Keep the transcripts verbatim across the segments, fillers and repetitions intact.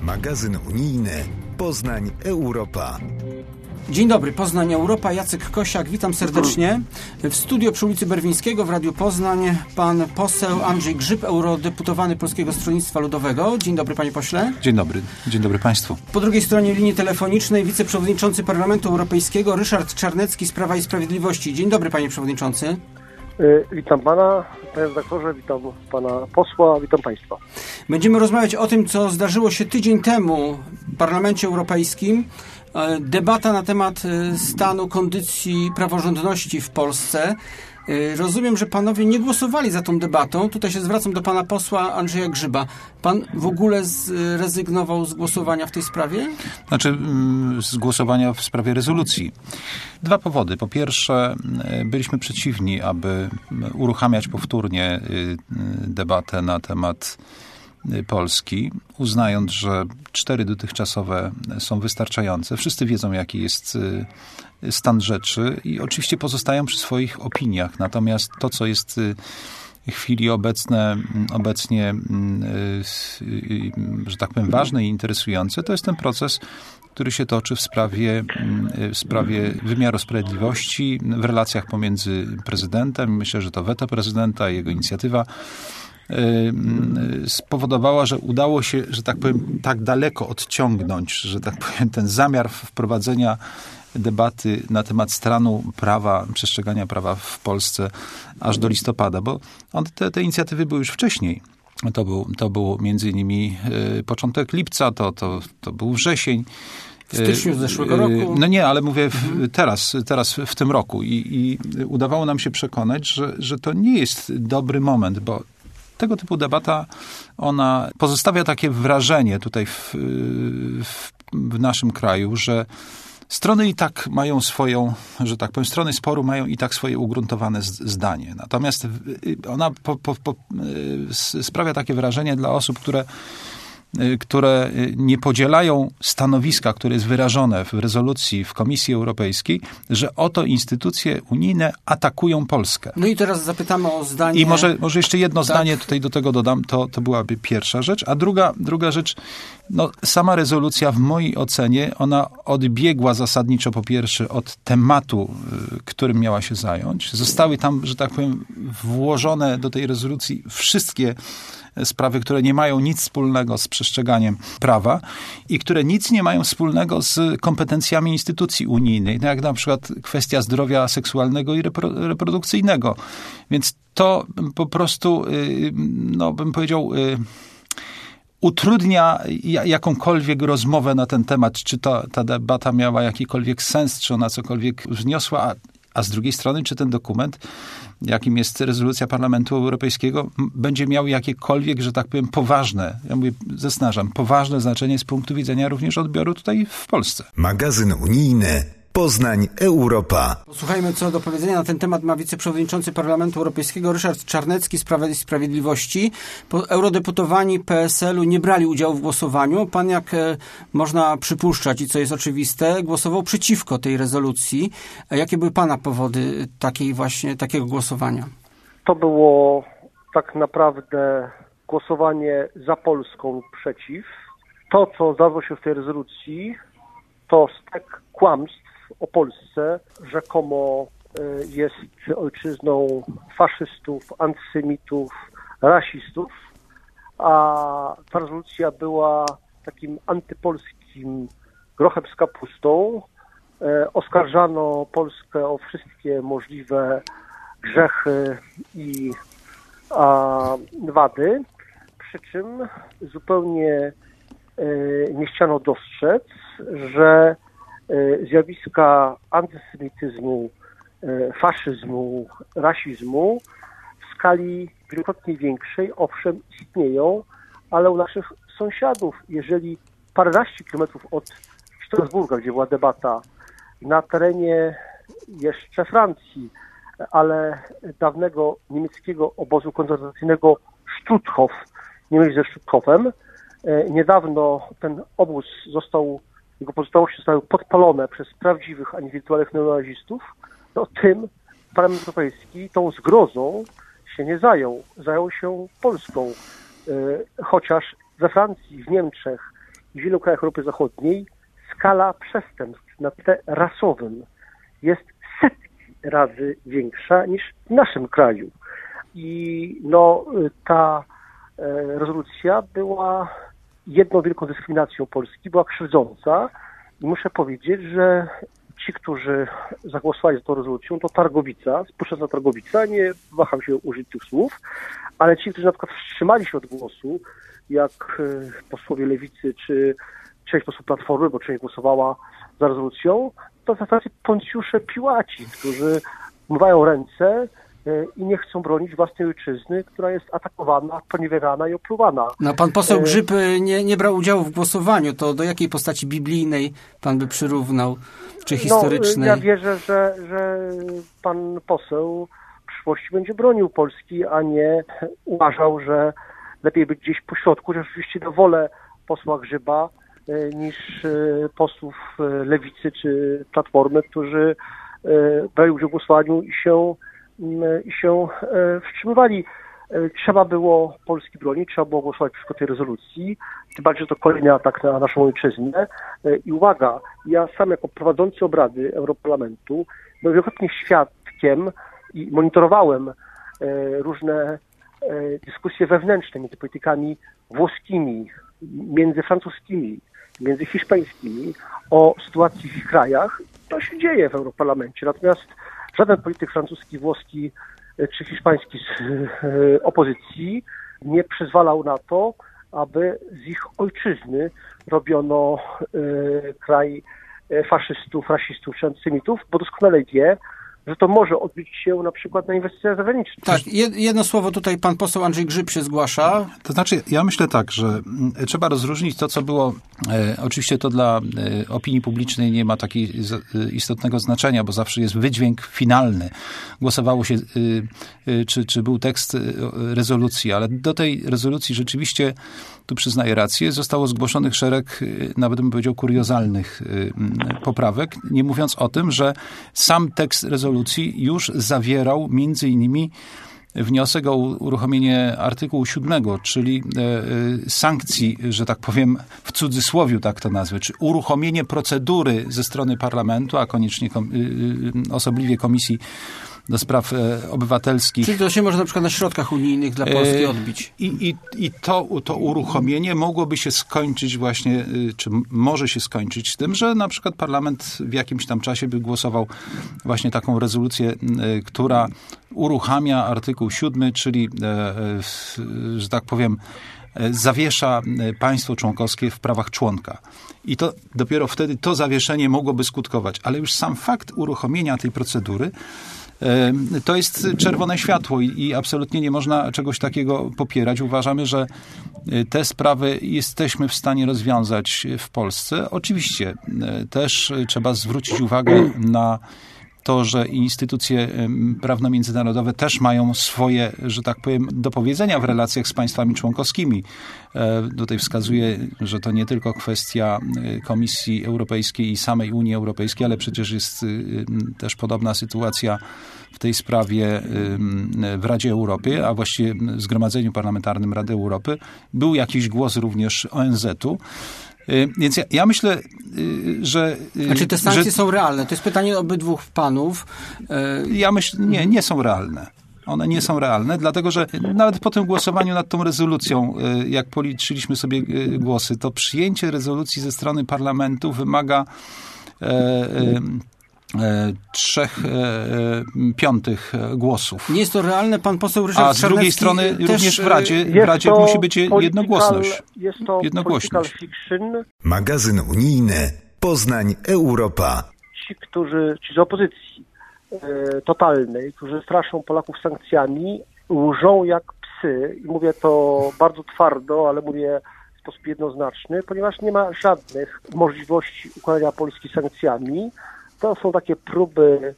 Magazyn unijny Poznań Europa. Dzień dobry, Poznań Europa, Jacek Kosiak, witam serdecznie. W studio przy ulicy Berwińskiego w Radiu Poznań pan poseł Andrzej Grzyb, eurodeputowany Polskiego Stronnictwa Ludowego. Dzień dobry, panie pośle. Dzień dobry, dzień dobry państwu. Po drugiej stronie linii telefonicznej wiceprzewodniczący Parlamentu Europejskiego Ryszard Czarnecki z Prawa i Sprawiedliwości. Dzień dobry, panie przewodniczący. Witam pana, panie redaktorze, witam pana posła, witam państwa. Będziemy rozmawiać o tym, co zdarzyło się tydzień temu w Parlamencie Europejskim. Debata na temat stanu kondycji praworządności w Polsce. Rozumiem, że panowie nie głosowali za tą debatą. Tutaj się zwracam do pana posła Andrzeja Grzyba. Pan w ogóle zrezygnował z głosowania w tej sprawie? Znaczy z głosowania w sprawie rezolucji. Dwa powody. Po pierwsze, byliśmy przeciwni, aby uruchamiać powtórnie debatę na temat Polski, uznając, że cztery dotychczasowe są wystarczające. Wszyscy wiedzą, jaki jest stan rzeczy i oczywiście pozostają przy swoich opiniach. Natomiast to, co jest w chwili obecne, obecnie, że tak powiem, ważne i interesujące, to jest ten proces, który się toczy w sprawie, w sprawie wymiaru sprawiedliwości, w relacjach pomiędzy prezydentem. Myślę, że to weto prezydenta, jego inicjatywa spowodowała, że udało się, że tak powiem, tak daleko odciągnąć, że tak powiem, ten zamiar wprowadzenia debaty na temat stanu prawa, przestrzegania prawa w Polsce aż do listopada, bo on, te, te inicjatywy były już wcześniej. To był, to było między innymi początek lipca, to, to, to był wrzesień. W styczniu zeszłego roku. No nie, ale mówię w, teraz, teraz w tym roku i, i udawało nam się przekonać, że, że to nie jest dobry moment, bo tego typu debata, ona pozostawia takie wrażenie tutaj w, w, w naszym kraju, że strony i tak mają swoją, że tak powiem, strony sporu mają i tak swoje ugruntowane zdanie. Natomiast ona po, po, po, sprawia takie wrażenie dla osób, które które nie podzielają stanowiska, które jest wyrażone w rezolucji w Komisji Europejskiej, że oto instytucje unijne atakują Polskę. No i teraz zapytamy o zdanie... I może, może jeszcze jedno tak. zdanie tutaj do tego dodam, to, to byłaby pierwsza rzecz, a druga, druga rzecz, no sama rezolucja w mojej ocenie, ona odbiegła zasadniczo po pierwsze od tematu, którym miała się zająć. Zostały tam, że tak powiem, włożone do tej rezolucji wszystkie sprawy, które nie mają nic wspólnego z przestrzeganiem prawa i które nic nie mają wspólnego z kompetencjami instytucji unijnej, no jak na przykład kwestia zdrowia seksualnego i repro- reprodukcyjnego. Więc to po prostu, no bym powiedział, utrudnia jakąkolwiek rozmowę na ten temat, czy to, ta debata miała jakikolwiek sens, czy ona cokolwiek wzniosła, a, a z drugiej strony, czy ten dokument, jakim jest rezolucja Parlamentu Europejskiego, będzie miał jakiekolwiek, że tak powiem, poważne, ja mówię, zaznaczam, poważne znaczenie z punktu widzenia również odbioru tutaj w Polsce. Magazyn unijny Poznań Europa. Posłuchajmy, co do powiedzenia na ten temat ma wiceprzewodniczący Parlamentu Europejskiego Ryszard Czarnecki z Prawa i Sprawiedliwości. Eurodeputowani P S L u nie brali udziału w głosowaniu. Pan, jak e, można przypuszczać i co jest oczywiste, głosował przeciwko tej rezolucji. A jakie były pana powody takiej właśnie, takiego głosowania? To było tak naprawdę głosowanie za Polską lub przeciw. To, co zdarzyło się w tej rezolucji, to stek kłamstw o Polsce, rzekomo jest ojczyzną faszystów, antysemitów, rasistów, a ta rezolucja była takim antypolskim grochem z kapustą. Oskarżano Polskę o wszystkie możliwe grzechy i a, wady, przy czym zupełnie nie chciano dostrzec, że zjawiska antysemityzmu, faszyzmu, rasizmu w skali wielokrotnie większej, owszem, istnieją, ale u naszych sąsiadów, jeżeli paręnaście kilometrów od Strasburga, gdzie była debata, na terenie jeszcze Francji, ale dawnego niemieckiego obozu koncentracyjnego Stutthof, nie mylić ze Stutthofem, niedawno ten obóz został, jego pozostałości zostały podpalone przez prawdziwych, a nie wirtualnych neonazistów, no tym Parlament Europejski tą zgrozą się nie zajął. Zajął się Polską. Chociaż we Francji, w Niemczech w wielu krajach Europy Zachodniej skala przestępstw na tle rasowym jest setki razy większa niż w naszym kraju. I no, ta e, rezolucja była jedną wielką dyskryminacją Polski, była krzywdząca i muszę powiedzieć, że ci, którzy zagłosowali za tą rezolucją, to Targowica, spuszczona Targowica, nie waham się użyć tych słów, ale ci, którzy na przykład wstrzymali się od głosu, jak posłowie Lewicy czy część posłów Platformy, bo część głosowała za rezolucją, to w zasadzie Poncjusze Piłaci, którzy umywają ręce i nie chcą bronić własnej ojczyzny, która jest atakowana, poniewierana i opluwana. No, pan poseł Grzyb nie, nie brał udziału w głosowaniu. To do jakiej postaci biblijnej pan by przyrównał, czy historycznej? No, ja wierzę, że, że pan poseł w przyszłości będzie bronił Polski, a nie uważał, że lepiej być gdzieś po środku, że oczywiście na wolę posła Grzyba niż posłów Lewicy czy Platformy, którzy brali udział w głosowaniu i się i się wstrzymywali. Trzeba było Polski bronić, trzeba było głosować przeciwko tej rezolucji, tym bardziej, że to kolejny atak na naszą ojczyznę. I uwaga, ja sam jako prowadzący obrady Europarlamentu byłem wielokrotnie świadkiem i monitorowałem różne dyskusje wewnętrzne między politykami włoskimi, między francuskimi, między hiszpańskimi o sytuacji w ich krajach. To się dzieje w Europarlamencie. Natomiast żaden polityk francuski, włoski czy hiszpański z opozycji nie przyzwalał na to, aby z ich ojczyzny robiono kraj faszystów, rasistów czy antysemitów, bo doskonale wie, że to może odbić się na przykład na inwestycjach zagranicznych. Tak, jedno słowo tutaj pan poseł Andrzej Grzyb się zgłasza. To znaczy, ja myślę tak, że trzeba rozróżnić to, co było, e, oczywiście to dla e, opinii publicznej nie ma takiego e, istotnego znaczenia, bo zawsze jest wydźwięk finalny. Głosowało się, e, e, czy, czy był tekst e, rezolucji, ale do tej rezolucji rzeczywiście, tu przyznaję rację, zostało zgłoszonych szereg, e, nawet bym powiedział, kuriozalnych e, poprawek, nie mówiąc o tym, że sam tekst rezolucji już zawierał między innymi wniosek o uruchomienie artykułu siódmego, czyli e, sankcji, że tak powiem w cudzysłowiu tak to nazwę, czy uruchomienie procedury ze strony parlamentu, a koniecznie kom, e, osobliwie Komisji do Spraw e, Obywatelskich. Czyli to się może na przykład na środkach unijnych dla Polski odbić. I, i, i to, to uruchomienie mogłoby się skończyć właśnie, czy może się skończyć z tym, że na przykład parlament w jakimś tam czasie by głosował właśnie taką rezolucję, która uruchamia artykuł siódmy, czyli, że tak powiem, zawiesza państwo członkowskie w prawach członka. I to dopiero wtedy to zawieszenie mogłoby skutkować. Ale już sam fakt uruchomienia tej procedury to jest czerwone światło i, i absolutnie nie można czegoś takiego popierać. Uważamy, że te sprawy jesteśmy w stanie rozwiązać w Polsce. Oczywiście też trzeba zwrócić uwagę na to, że instytucje prawno-międzynarodowe też mają swoje, że tak powiem, do powiedzenia w relacjach z państwami członkowskimi. Tutaj wskazuję, że to nie tylko kwestia Komisji Europejskiej i samej Unii Europejskiej, ale przecież jest też podobna sytuacja w tej sprawie w Radzie Europy, a właściwie w Zgromadzeniu Parlamentarnym Rady Europy. Był jakiś głos również O N Z-u. Więc ja, ja myślę, że... A czy te sankcje że, są realne? To jest pytanie obydwu panów. Ja myślę, nie, nie są realne. One nie są realne, dlatego że nawet po tym głosowaniu nad tą rezolucją, jak policzyliśmy sobie głosy, to przyjęcie rezolucji ze strony parlamentu wymaga e, e, trzech e, piątych głosów. Nie jest to realne, pan poseł Ryszard A z drugiej strony też, również w Radzie, w Radzie musi być jednogłośność. Jest to jednogłośność. fiction. Magazyn unijny Poznań Europa. Ci, którzy, ci z opozycji e, totalnej, którzy straszą Polaków sankcjami, łżą jak psy i mówię to bardzo twardo, ale mówię w sposób jednoznaczny, ponieważ nie ma żadnych możliwości układania Polski sankcjami. To są takie próby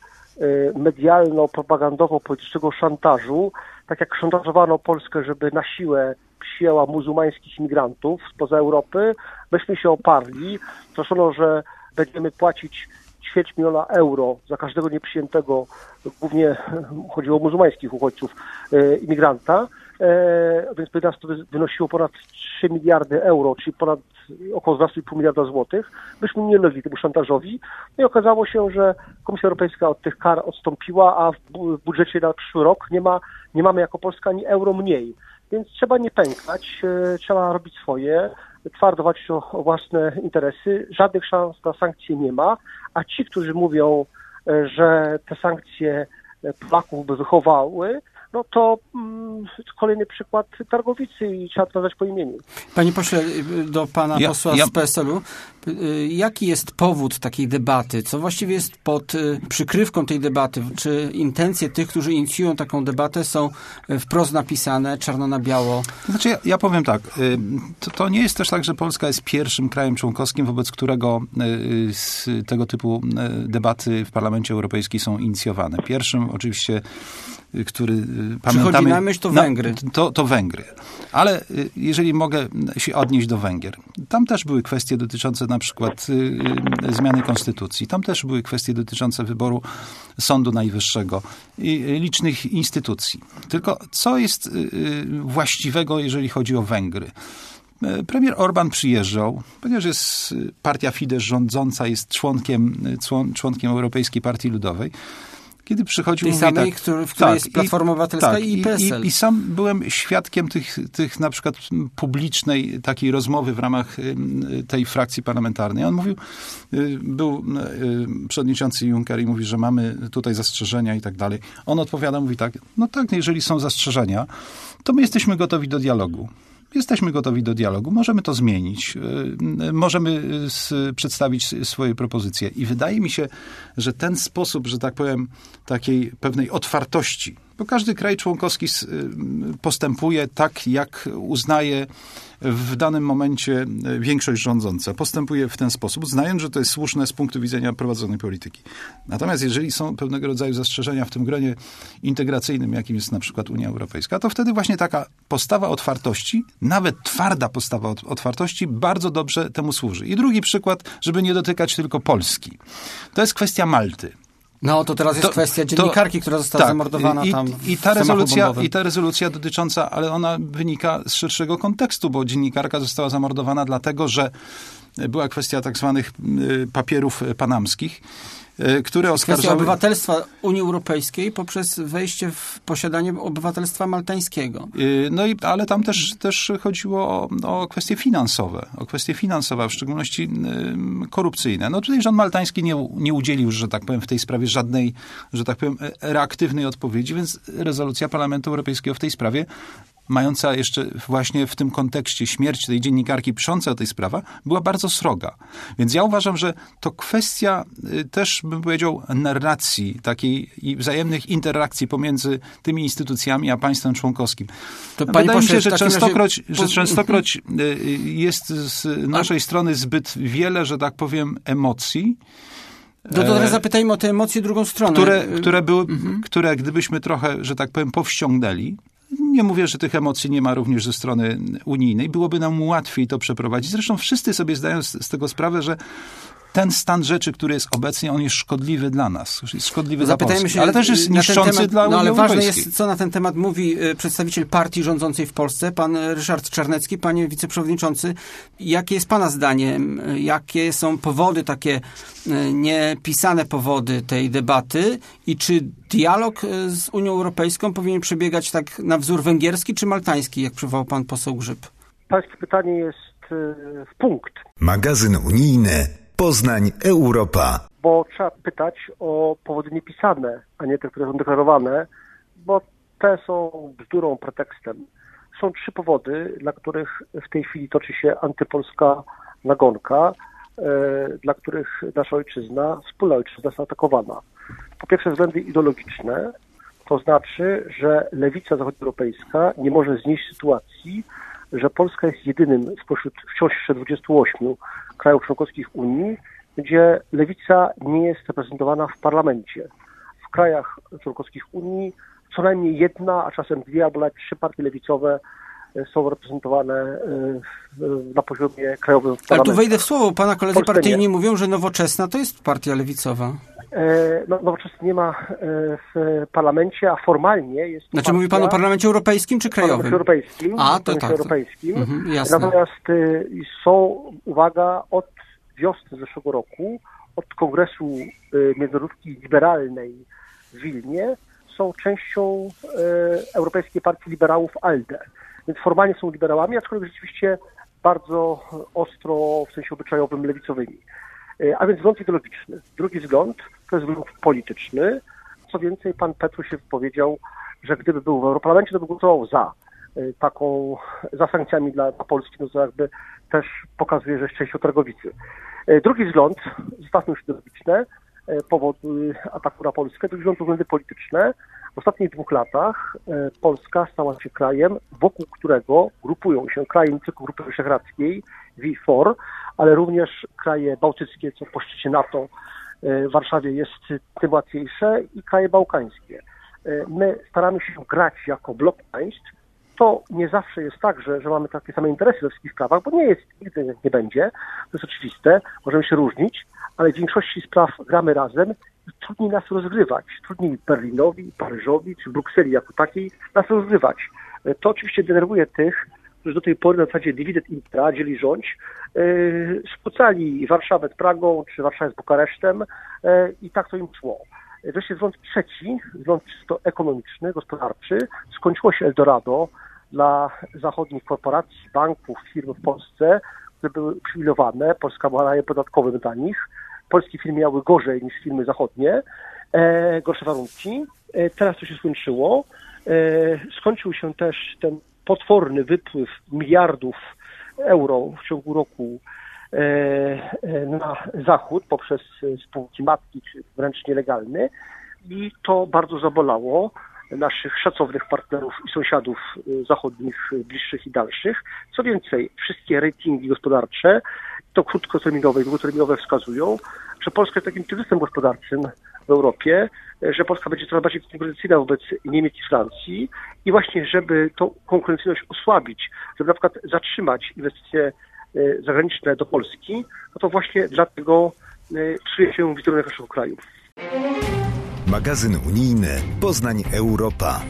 medialno-propagandowo-politycznego szantażu, tak jak szantażowano Polskę, żeby na siłę przyjęła muzułmańskich imigrantów spoza Europy. Myśmy się oparli, proszono, że będziemy płacić ćwierć miliona euro za każdego nieprzyjętego, głównie chodziło o muzułmańskich uchodźców, imigranta, więc by nas to wynosiło ponad trzy miliardy euro, czyli ponad około dwanaście i pół miliarda złotych, byśmy nie ulegli temu szantażowi. No i okazało się, że Komisja Europejska od tych kar odstąpiła, a w budżecie na przyszły rok nie ma, nie mamy jako Polska ani euro mniej. Więc trzeba nie pękać, trzeba robić swoje, twardo walczyć o, o własne interesy. Żadnych szans na sankcje nie ma, a ci, którzy mówią, że te sankcje Polaków by wychowały, no to mm, kolejny przykład Targowicy i trzeba to nazwać po imieniu. Panie pośle, do pana ja, posła ja... z P S L-u. Jaki jest powód takiej debaty? Co właściwie jest pod przykrywką tej debaty? Czy intencje tych, którzy inicjują taką debatę, są wprost napisane, czarno na biało? Znaczy, ja, ja powiem tak. To, to nie jest też tak, że Polska jest pierwszym krajem członkowskim, wobec którego tego typu debaty w Parlamencie Europejskim są inicjowane. Pierwszym oczywiście, który pamiętamy... Przychodzi na myśl to Węgry. No, to, to Węgry. Ale jeżeli mogę się odnieść do Węgier, tam też były kwestie dotyczące na przykład y, zmiany konstytucji. Tam też były kwestie dotyczące wyboru Sądu Najwyższego i licznych instytucji. Tylko co jest y, właściwego, jeżeli chodzi o Węgry? Premier Orban przyjeżdżał, ponieważ jest partia Fidesz rządząca, jest członkiem, członkiem Europejskiej Partii Ludowej. Kiedy przychodził... Tej mówi samej, tak, który, w której tak, jest Platforma Obywatelska tak, i P S L. I, I sam byłem świadkiem tych, tych na przykład publicznej takiej rozmowy w ramach tej frakcji parlamentarnej. On mówił, był przewodniczący Juncker i mówi, że mamy tutaj zastrzeżenia i tak dalej. On odpowiada, mówi tak, no tak, jeżeli są zastrzeżenia, to my jesteśmy gotowi do dialogu. Jesteśmy gotowi do dialogu, możemy to zmienić, możemy przedstawić swoje propozycje. I wydaje mi się, że ten sposób, że tak powiem, takiej pewnej otwartości, bo każdy kraj członkowski postępuje tak, jak uznaje w danym momencie większość rządząca. Postępuje w ten sposób, znając, że to jest słuszne z punktu widzenia prowadzonej polityki. Natomiast jeżeli są pewnego rodzaju zastrzeżenia w tym gronie integracyjnym, jakim jest na przykład Unia Europejska, to wtedy właśnie taka postawa otwartości, nawet twarda postawa otwartości, bardzo dobrze temu służy. I drugi przykład, żeby nie dotykać tylko Polski. To jest kwestia Malty. No, to teraz jest to, kwestia dziennikarki, to, która została tak, zamordowana i, tam i ta w rezolucja I ta rezolucja dotycząca, ale ona wynika z szerszego kontekstu, bo dziennikarka została zamordowana dlatego, że była kwestia tak zwanych papierów panamskich, które oskarżały... Kwestia obywatelstwa Unii Europejskiej poprzez wejście w posiadanie obywatelstwa maltańskiego. No i, ale tam też, też chodziło o, o kwestie finansowe, o kwestie finansowe, w szczególności korupcyjne. No tutaj rząd maltański nie, nie udzielił, że tak powiem, w tej sprawie żadnej, że tak powiem, reaktywnej odpowiedzi, więc rezolucja Parlamentu Europejskiego w tej sprawie, mająca jeszcze właśnie w tym kontekście śmierć tej dziennikarki piszącej o tej sprawie, była bardzo sroga. Więc ja uważam, że to kwestia też, bym powiedział, narracji, takiej i wzajemnych interakcji pomiędzy tymi instytucjami a państwem członkowskim. To Wydaje mi się, że częstokroć, razie... że częstokroć jest z naszej a... strony zbyt wiele, że tak powiem, emocji. No to teraz zapytajmy o te emocje drugą stronę. Które, które, były, mhm. które gdybyśmy trochę, że tak powiem, powściągnęli, nie mówię, że tych emocji nie ma również ze strony unijnej. Byłoby nam łatwiej to przeprowadzić. Zresztą wszyscy sobie zdają z, z tego sprawę, że ten stan rzeczy, który jest obecnie, on jest szkodliwy dla nas. Jest szkodliwy Zapytajmy dla Polski, się, ale też jest niszczący temat, dla Unii no, ale Europejskiej. ważne jest, co na ten temat mówi przedstawiciel partii rządzącej w Polsce, pan Ryszard Czarnecki, panie wiceprzewodniczący. Jakie jest pana zdanie? Jakie są powody, takie niepisane powody tej debaty i czy dialog z Unią Europejską powinien przebiegać tak na wzór węgierski czy maltański, jak przywołał pan poseł Grzyb? Pańskie pytanie jest w punkt. Magazyn unijny Poznań Europa. Bo trzeba pytać o powody niepisane, a nie te, które są deklarowane, bo te są bzdurą, pretekstem. Są trzy powody, dla których w tej chwili toczy się antypolska nagonka, e, dla których nasza ojczyzna, wspólna ojczyzna jest atakowana. Po pierwsze względy ideologiczne, to znaczy, że lewica zachodnioeuropejska nie może znieść sytuacji, że Polska jest jedynym spośród wciąż jeszcze dwudziestu ośmiu krajów członkowskich Unii, gdzie lewica nie jest reprezentowana w parlamencie. W krajach członkowskich Unii co najmniej jedna, a czasem dwie albo nawet trzy partie lewicowe są reprezentowane na poziomie krajowym w parlamencie. Ale tu wejdę w słowo. Pana koledzy partyjni mówią, że Nowoczesna to jest partia lewicowa. No, nowoczesnie nie ma w parlamencie, a formalnie jest... Znaczy partia, mówi pan o parlamencie europejskim czy krajowym? Parlamencie europejskim. A, to tak. Europejskim. Mhm, jasne. Natomiast są, uwaga, od wiosny zeszłego roku, od Kongresu Międzynarodówki Liberalnej w Wilnie, są częścią Europejskiej Partii Liberałów ALDE. Więc formalnie są liberałami, aczkolwiek rzeczywiście bardzo ostro, w sensie obyczajowym, lewicowymi. A więc wgląd ideologiczny. Drugi wgląd to jest wgląd polityczny. Co więcej, pan Petru się powiedział, że gdyby był w Europarlamencie, to by głosował za taką, za sankcjami dla, dla Polski, no to jakby też pokazuje, że jest częścią Targowicy. Drugi wgląd, zostawmy już ideologiczne, powody ataku na Polskę, drugi wgląd to względy polityczne. W ostatnich dwóch latach Polska stała się krajem, wokół którego grupują się kraje nie tylko Grupy Wyszehradzkiej, V cztery, ale również kraje bałtyckie, co po szczycie NATO w Warszawie jest tym łatwiejsze, i kraje bałkańskie. My staramy się grać jako blok państw. To nie zawsze jest tak, że, że mamy takie same interesy we wszystkich sprawach, bo nie jest, nigdy nie będzie. To jest oczywiste, możemy się różnić, ale w większości spraw gramy razem i trudniej nas rozgrywać. Trudniej Berlinowi, Paryżowi czy Brukseli jako takiej nas rozgrywać. To oczywiście denerwuje tych, którzy do tej pory na zasadzie dywidend intra, dzieli rządź, yy, skłócali Warszawę z Pragą czy Warszawę z Bukaresztem yy, i tak to im szło. Wreszcie wgląd trzeci, wgląd czysto ekonomiczny, gospodarczy, skończyło się Eldorado dla zachodnich korporacji, banków, firm w Polsce, które były uprzywilejowane. Polska była rajem podatkowym dla nich. Polskie firmy miały gorzej niż firmy zachodnie, e, gorsze warunki. E, teraz to się skończyło. E, skończył się też ten potworny wypływ miliardów euro w ciągu roku na zachód poprzez spółki matki, czy wręcz nielegalny, i to bardzo zabolało naszych szacownych partnerów i sąsiadów zachodnich, bliższych i dalszych. Co więcej, wszystkie ratingi gospodarcze, to krótkoterminowe i długoterminowe, wskazują, że Polska jest takim kryzysem gospodarczym w Europie, że Polska będzie coraz bardziej konkurencyjna wobec Niemiec i Francji, i właśnie żeby tą konkurencyjność osłabić, żeby na przykład zatrzymać inwestycje zagraniczne do Polski, no to właśnie dlatego psuje się wizerunek naszego kraju. Magazyn unijny Poznań Europa.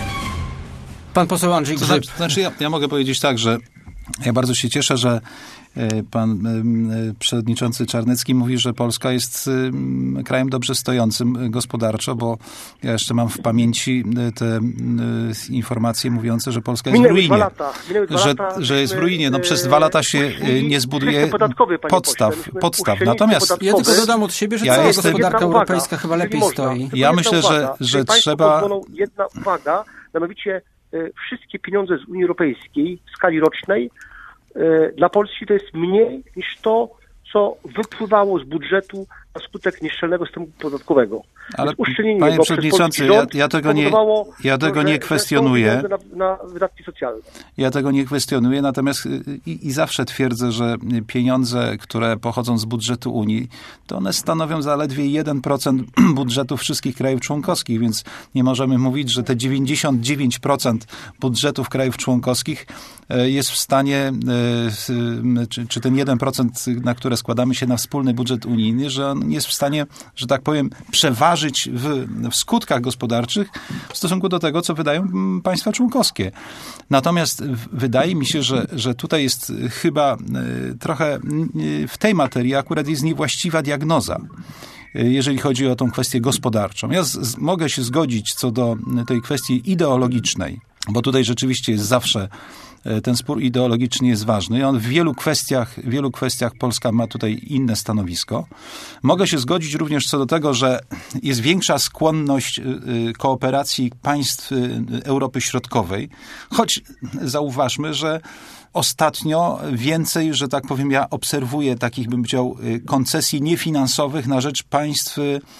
Pan poseł Andrzej Grzyb. To znaczy, ja, ja mogę powiedzieć tak, że ja bardzo się cieszę, że pan przewodniczący Czarnecki mówi, że Polska jest krajem dobrze stojącym gospodarczo, bo ja jeszcze mam w pamięci te informacje mówiące, że Polska jest minęły w ruinie. Dwa lata, dwa że, lata, że jest w ruinie. No przez dwa lata się nie zbuduje podstaw. podstaw. Natomiast ja tylko dodam od siebie, że ja cała jestem, gospodarka europejska chyba lepiej można, stoi. Ja myślę, uwaga, że, że trzeba... Pozwolą, jedna uwaga, mianowicie wszystkie pieniądze z Unii Europejskiej w skali rocznej dla Polski to jest mniej niż to, co wypływało z budżetu na skutek nieszczelnego systemu podatkowego. Ale panie przewodniczący, ja, ja tego nie, ja tego nie kwestionuję. Na, na wydatki socjalne. Ja tego nie kwestionuję, natomiast i, i zawsze twierdzę, że pieniądze, które pochodzą z budżetu Unii, to one stanowią zaledwie jeden procent budżetu wszystkich krajów członkowskich, więc nie możemy mówić, że te dziewięćdziesiąt dziewięć procent budżetów krajów członkowskich jest w stanie, czy, czy ten jeden procent, na które składamy się na wspólny budżet unijny, że on jest w stanie, że tak powiem, przeważyć w, w skutkach gospodarczych w stosunku do tego, co wydają państwa członkowskie. Natomiast wydaje mi się, że, że tutaj jest chyba trochę w tej materii akurat jest niewłaściwa diagnoza, jeżeli chodzi o tą kwestię gospodarczą. Ja z, z, mogę się zgodzić co do tej kwestii ideologicznej, bo tutaj rzeczywiście jest zawsze ten spór ideologiczny jest ważny i on w wielu kwestiach, w wielu kwestiach Polska ma tutaj inne stanowisko. Mogę się zgodzić również co do tego, że jest większa skłonność kooperacji państw Europy Środkowej, choć zauważmy, że ostatnio więcej, że tak powiem, ja obserwuję takich, bym powiedział, koncesji niefinansowych na rzecz państw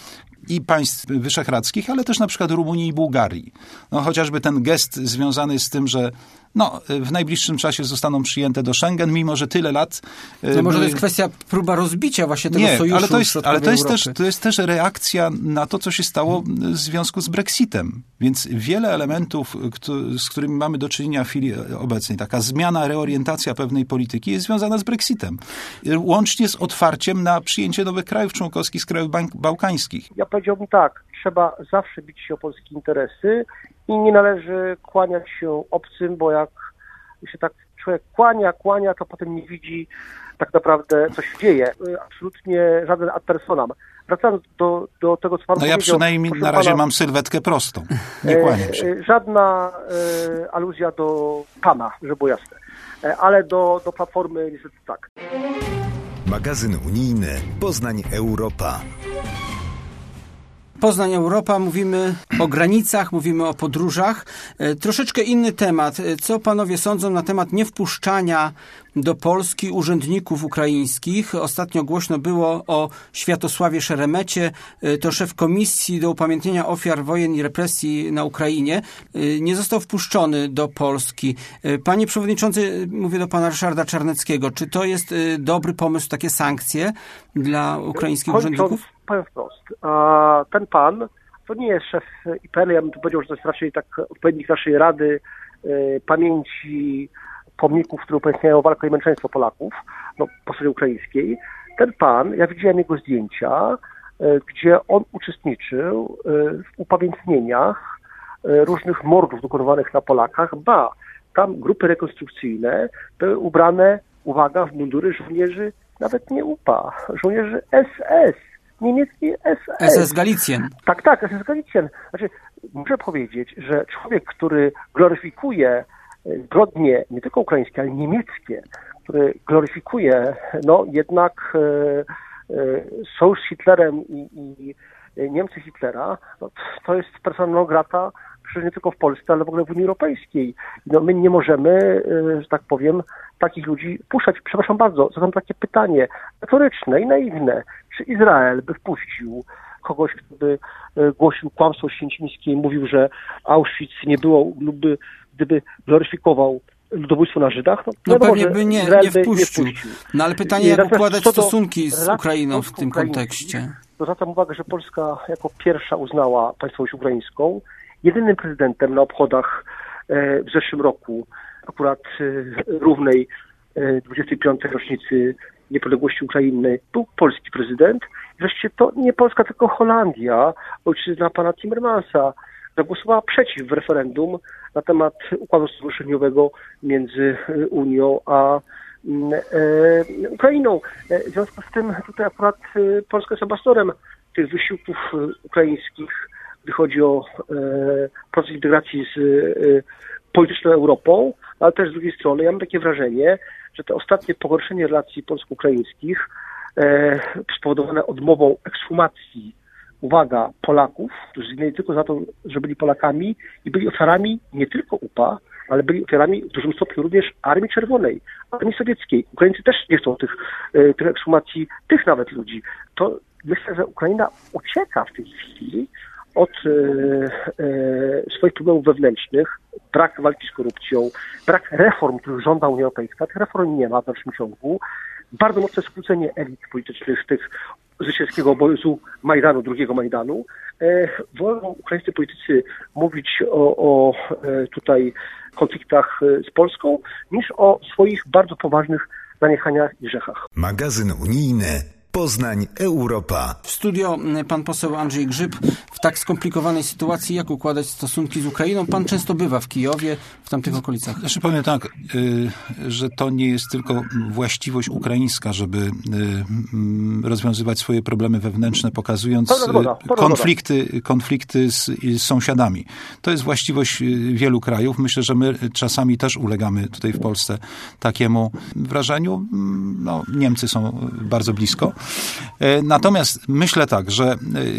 i państw wyszehradzkich, ale też na przykład Rumunii i Bułgarii. No, chociażby ten gest związany z tym, że no, w najbliższym czasie zostaną przyjęte do Schengen, mimo że tyle lat... No może to jest kwestia próba rozbicia właśnie tego nie, sojuszu ale to jest, ale to jest, Europy. też, to jest też reakcja na to, co się stało w związku z Brexitem. Więc wiele elementów, z którymi mamy do czynienia w chwili obecnej, taka zmiana, reorientacja pewnej polityki jest związana z Brexitem. Łącznie z otwarciem na przyjęcie nowych krajów członkowskich z krajów bałkańskich. Ja powiedziałbym tak, trzeba zawsze bić się o polskie interesy i nie należy kłaniać się obcym, bo jak się tak człowiek kłania, kłania, to potem nie widzi tak naprawdę, co się dzieje. Absolutnie żaden ad personam. Wracając do, do tego, co pan no powiedział... No ja przynajmniej na razie pana, mam sylwetkę prostą. Nie kłaniam się. Żadna e, aluzja do pana, żeby było jasne. E, ale do, do Platformy niestety tak. Magazyn unijny Poznań Europa. Poznań Europa, mówimy o granicach, mówimy o podróżach. E, troszeczkę inny temat. Co panowie sądzą na temat niewpuszczania do Polski urzędników ukraińskich? Ostatnio głośno było o Światosławie Szeremecie. E, to szef Komisji do Upamiętnienia Ofiar Wojen i Represji na Ukrainie. E, nie został wpuszczony do Polski. E, panie przewodniczący, mówię do pana Ryszarda Czarneckiego. Czy to jest e, dobry pomysł, takie sankcje dla ukraińskich Kończąc, urzędników? Powiem wprost. A ten pan to nie jest szef I P N, ja bym tu powiedział, że to jest raczej tak odpowiednik naszej Rady y, Pamięci Pomników, które upamiętniają walkę i męczeństwo Polaków no, po stronie ukraińskiej. Ten pan, ja widziałem jego zdjęcia, y, gdzie on uczestniczył y, w upamiętnieniach y, różnych mordów dokonywanych na Polakach, ba, tam grupy rekonstrukcyjne były ubrane, uwaga, w mundury żołnierzy, nawet nie U P A, żołnierzy S S. Niemiecki S S. S S Galicjen. Tak, tak, S S Galicjen. Znaczy, muszę powiedzieć, że człowiek, który gloryfikuje zbrodnie nie tylko ukraińskie, ale niemieckie, który gloryfikuje no jednak e, e, sojusz z Hitlerem i, i Niemcy Hitlera, no, to jest persona non grata przecież nie tylko w Polsce, ale w ogóle w Unii Europejskiej. No, my nie możemy, e, że tak powiem, takich ludzi puszczać. Przepraszam bardzo, zadam takie pytanie retoryczne i naiwne. Czy Izrael by wpuścił kogoś, kto by głosił kłamstwo święcimskie i mówił, że Auschwitz nie było, lub by, gdyby gloryfikował ludobójstwo na Żydach? No, no wiadomo, pewnie by nie, nie, wpuścił. nie wpuścił. No ale pytanie, jak układać stosunki z Ukrainą w tym kontekście? To zwracam uwagę, że Polska jako pierwsza uznała państwowość ukraińską. Jedynym prezydentem na obchodach w zeszłym roku, akurat równej dwudziestej piątej rocznicy niepodległości Ukrainy, był polski prezydent. Wreszcie to nie Polska, tylko Holandia, ojczyzna pana Timmermansa, zagłosowała przeciw w referendum na temat układu stowarzyszeniowego między Unią a e, Ukrainą. W związku z tym tutaj akurat Polska jest ambasadorem tych wysiłków ukraińskich, gdy chodzi o e, proces integracji z e, polityczną Europą, ale też z drugiej strony ja mam takie wrażenie, że to ostatnie pogorszenie relacji polsko-ukraińskich e, spowodowane odmową ekshumacji, uwaga, Polaków, którzy zginęli tylko za to, że byli Polakami i byli ofiarami nie tylko U P A, ale byli ofiarami w dużym stopniu również Armii Czerwonej, Armii Sowieckiej. Ukraińcy też nie chcą tych, e, tych ekshumacji, tych nawet ludzi. To myślę, że Ukraina ucieka w tej chwili od e, e, swoich problemów wewnętrznych, brak walki z korupcją, brak reform, których żąda Unia Europejska. Tych reform nie ma w dalszym ciągu. Bardzo mocne skrócenie elit politycznych, tych zwycięskiego obozu Majdanu, drugiego Majdanu. E, wolą ukraińscy politycy mówić o, o e, tutaj konfliktach z Polską, niż o swoich bardzo poważnych zaniechaniach i grzechach. Magazyn unijny Poznań Europa. W studio pan poseł Andrzej Grzyb. W tak skomplikowanej sytuacji, jak układać stosunki z Ukrainą? Pan często bywa w Kijowie, w tamtych okolicach. Znaczy powiem tak, y, że to nie jest tylko właściwość ukraińska, żeby y, rozwiązywać swoje problemy wewnętrzne, pokazując zgoda, konflikty, konflikty z, z sąsiadami. To jest właściwość wielu krajów. Myślę, że my czasami też ulegamy tutaj w Polsce takiemu wrażeniu. No, Niemcy są bardzo blisko. Natomiast myślę tak, że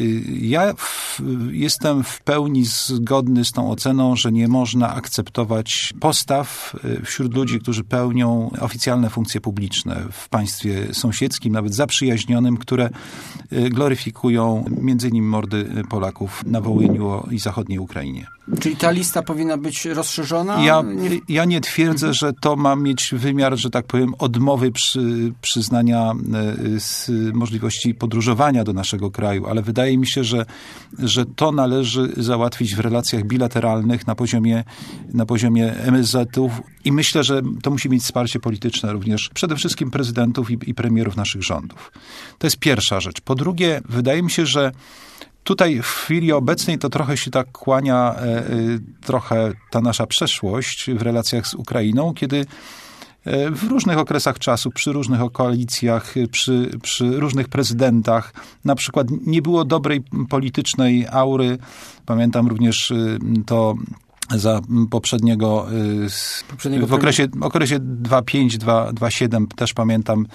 ja w, jestem w pełni zgodny z tą oceną, że nie można akceptować postaw wśród ludzi, którzy pełnią oficjalne funkcje publiczne w państwie sąsiedzkim, nawet zaprzyjaźnionym, które gloryfikują między innymi mordy Polaków na Wołyniu i zachodniej Ukrainie. Czyli ta lista powinna być rozszerzona? Ja nie, ja nie twierdzę, że to ma mieć wymiar, że tak powiem, odmowy przy, przyznania z możliwości podróżowania do naszego kraju, ale wydaje mi się, że, że to należy załatwić w relacjach bilateralnych na poziomie, na poziomie M S Z-ów i myślę, że to musi mieć wsparcie polityczne również przede wszystkim prezydentów i, i premierów naszych rządów. To jest pierwsza rzecz. Po drugie, wydaje mi się, że tutaj w chwili obecnej to trochę się tak kłania e, trochę ta nasza przeszłość w relacjach z Ukrainą, kiedy e, w różnych okresach czasu, przy różnych koalicjach, przy, przy różnych prezydentach, na przykład nie było dobrej politycznej aury. Pamiętam również e, to za poprzedniego, poprzedniego w okresie, okresie dwa pięć, dwa siedem też pamiętam,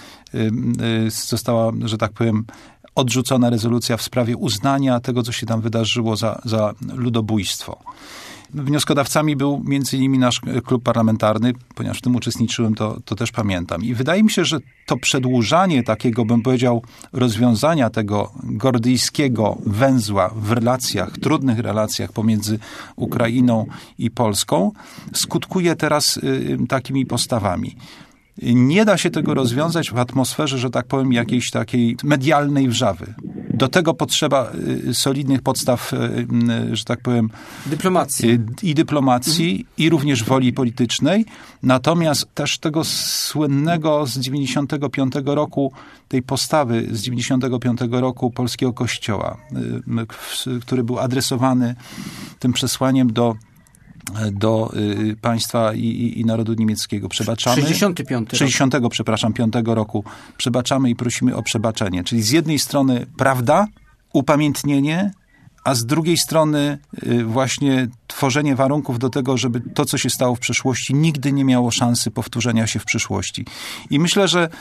została, że tak powiem, odrzucona rezolucja w sprawie uznania tego, co się tam wydarzyło za, za ludobójstwo. Wnioskodawcami był między innymi nasz klub parlamentarny, ponieważ w tym uczestniczyłem, to, to też pamiętam. I wydaje mi się, że to przedłużanie takiego, bym powiedział, rozwiązania tego gordyjskiego węzła w relacjach, trudnych relacjach pomiędzy Ukrainą i Polską skutkuje teraz y, takimi postawami. Nie da się tego rozwiązać w atmosferze, że tak powiem, jakiejś takiej medialnej wrzawy. Do tego potrzeba solidnych podstaw, że tak powiem... Dyplomacji. I dyplomacji, mhm. i również woli politycznej. Natomiast też tego słynnego z dziewięćdziesiątego piątego roku, tej postawy z dziewięćdziesiątego piątego roku polskiego kościoła, który był adresowany tym przesłaniem do do y, państwa i, i, i narodu niemieckiego. Przebaczamy. sześćdziesiąty piąty sześćdziesiątego, przepraszam, piątego roku. Przebaczamy i prosimy o przebaczenie. Czyli z jednej strony prawda, upamiętnienie, a z drugiej strony y, właśnie tworzenie warunków do tego, żeby to, co się stało w przeszłości, nigdy nie miało szansy powtórzenia się w przyszłości. I myślę, że,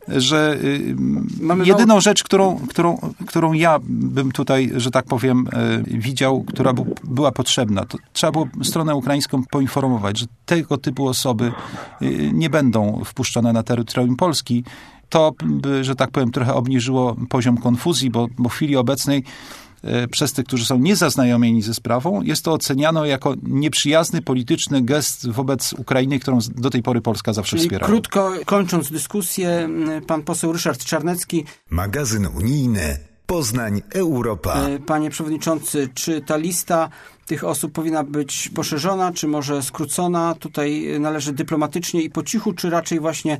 że y, jedyną mało... rzecz, którą, którą, którą ja bym tutaj, że tak powiem, y, widział, która bu, była potrzebna, to trzeba było stronę ukraińską poinformować, że tego typu osoby y, nie będą wpuszczone na terytorium Polski. To by, że tak powiem, trochę obniżyło poziom konfuzji, bo, bo w chwili obecnej przez tych, którzy są niezaznajomieni ze sprawą, jest to oceniano jako nieprzyjazny polityczny gest wobec Ukrainy, którą do tej pory Polska zawsze Czyli wspierała. Krótko kończąc dyskusję, pan poseł Ryszard Czarnecki. Magazyn unijny Poznań Europa. Panie przewodniczący, czy ta lista tych osób powinna być poszerzona, czy może skrócona? Tutaj należy dyplomatycznie i po cichu, czy raczej właśnie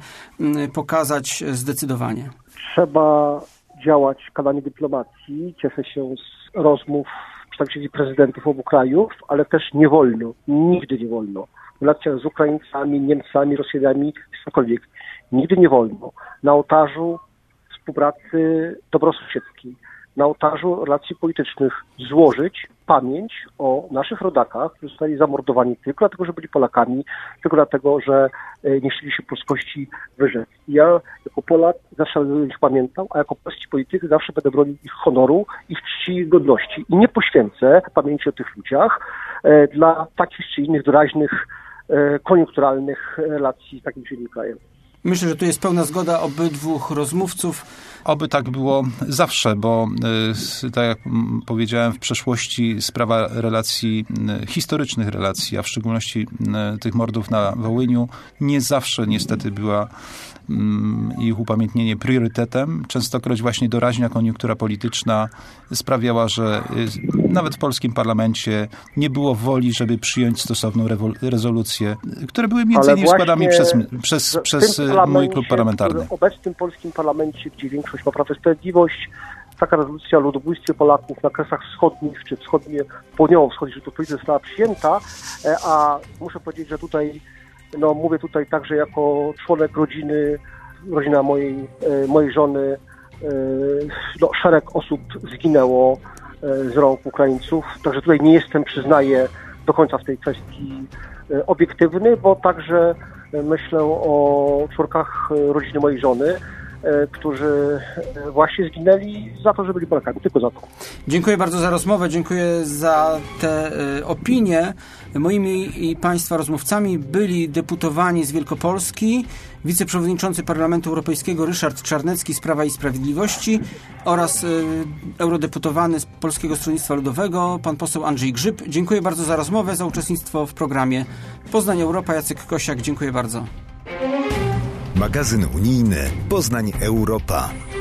pokazać zdecydowanie? Trzeba działać w kanale dyplomacji. Cieszę się z rozmów przedstawicieli prezydentów obu krajów, ale też nie wolno, nigdy nie wolno w relacjach z Ukraińcami, Niemcami, Rosjanami, cokolwiek. Nigdy nie wolno na ołtarzu współpracy dobrosąsiedzkiej, na ołtarzu relacji politycznych złożyć pamięć o naszych rodakach, którzy zostali zamordowani tylko dlatego, że byli Polakami, tylko dlatego, że nie chcieli się polskości wyrzec. Ja jako Polak zawsze będę ich pamiętał, a jako polski polityk zawsze będę bronił ich honoru, ich czci i godności. I nie poświęcę pamięci o tych ludziach e, dla takich czy innych doraźnych, e, koniunkturalnych relacji z takim czy innym krajem. Myślę, że tu jest pełna zgoda obydwu rozmówców. Oby tak było zawsze, bo y, tak jak powiedziałem, w przeszłości sprawa relacji, y, historycznych relacji, a w szczególności y, tych mordów na Wołyniu, nie zawsze niestety była y, ich upamiętnienie priorytetem. Częstokroć właśnie doraźna koniunktura polityczna sprawiała, że y, nawet w polskim parlamencie nie było woli, żeby przyjąć stosowną rewol- rezolucję, które były między innymi składane przez, przez, przez mój klub parlamentarny. W obecnym polskim parlamencie, gdzie większość ma Prawo i Sprawiedliwość, taka rezolucja o ludobójstwie Polaków na Kresach Wschodnich, czy wschodnie, południowo-wschodnich Rzeczypospolitej została przyjęta, a muszę powiedzieć, że tutaj, no mówię tutaj także jako członek rodziny, rodzina mojej, mojej żony, no, szereg osób zginęło z rąk Ukraińców, także tutaj nie jestem, przyznaję, do końca w tej kwestii obiektywny, bo także myślę o członkach rodziny mojej żony, którzy właśnie zginęli za to, że byli Polakami, tylko za to. Dziękuję bardzo za rozmowę, dziękuję za te opinie. Moimi i Państwa rozmówcami byli deputowani z Wielkopolski, wiceprzewodniczący Parlamentu Europejskiego Ryszard Czarnecki z Prawa i Sprawiedliwości oraz y, eurodeputowany z Polskiego Stronnictwa Ludowego, pan poseł Andrzej Grzyb. Dziękuję bardzo za rozmowę, za uczestnictwo w programie Poznań Europa. Jacek Kosiak, dziękuję bardzo. Magazyn unijny Poznań Europa.